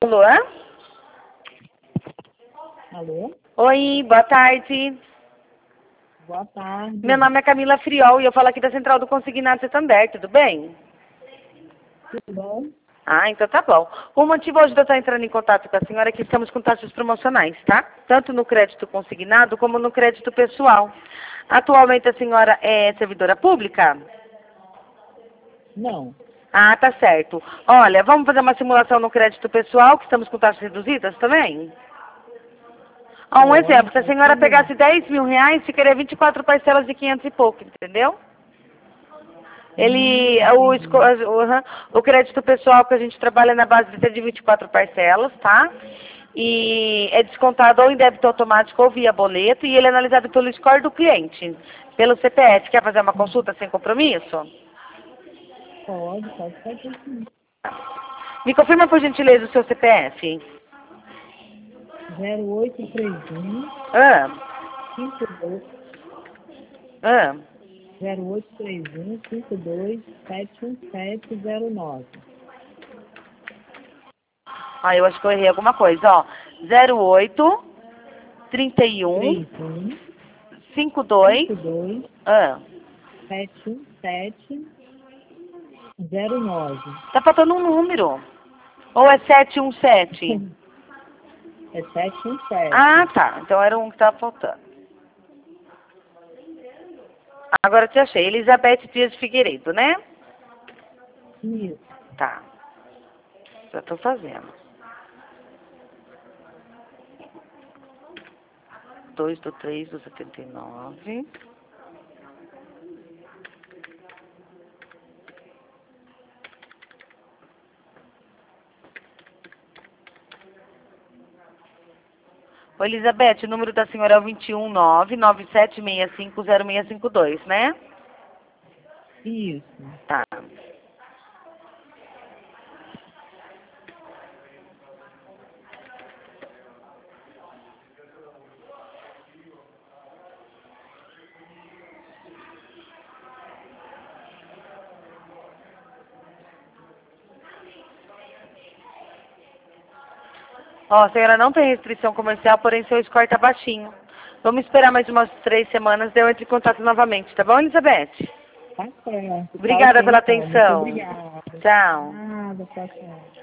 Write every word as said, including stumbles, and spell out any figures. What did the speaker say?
Alô? Alô? Oi, boa tarde. Boa tarde. Meu nome é Camila Friol e eu falo aqui da Central do Consignado Santander, tudo bem? Tudo bom? Ah, então tá bom. O motivo hoje de eu estar entrando em contato com a senhora é que estamos com taxas promocionais, tá? Tanto no crédito consignado como no crédito pessoal. Atualmente a senhora é servidora pública? Não. Ah, tá certo. Olha, vamos fazer uma simulação no crédito pessoal, que estamos com taxas reduzidas também? Ó, um Pode, exemplo, se a pode senhora fazer. pegasse dez mil reais, ficaria vinte e quatro parcelas de quinhentos e pouco, entendeu? Hum, Ele, o, esco- entendi. o, aham, o crédito pessoal que a gente trabalha na base de vinte e quatro parcelas, tá? E é descontado ou em débito automático ou via boleto, e ele é analisado pelo score do cliente, pelo C P F. Quer fazer uma consulta sem compromisso? Pode, pode fazer sim. Me confirma, por gentileza, o seu C P F. zero oito três um Ah, cinco dois ah. zero oito três um cinco dois sete um sete zero nove. Ah, eu acho que eu errei alguma coisa, ó. zero oito, trinta e um, três um cinco dois, cinco dois ah. sete um sete zero nove. Tá faltando um número. Ou é sete um sete? É sete um sete. Ah, tá. Então era um que tava faltando. Agora eu te achei. Elizabeth Dias de Figueiredo, né? Isso. Tá. Já tô fazendo. dois do três do setenta e nove. Ô, Elizabeth, o número da senhora é o vinte e um nove nove sete seis cinco zero seis cinco dois, né? Isso. Tá. Ó, a senhora não tem restrição comercial, porém seu score tá baixinho. Vamos esperar mais umas três semanas, daí eu entro em contato novamente, tá bom, Elizabeth? Tá certo. Tá Obrigada ok, pela então. Muito atenção. obrigada. Tchau. Nada, tchau, tchau.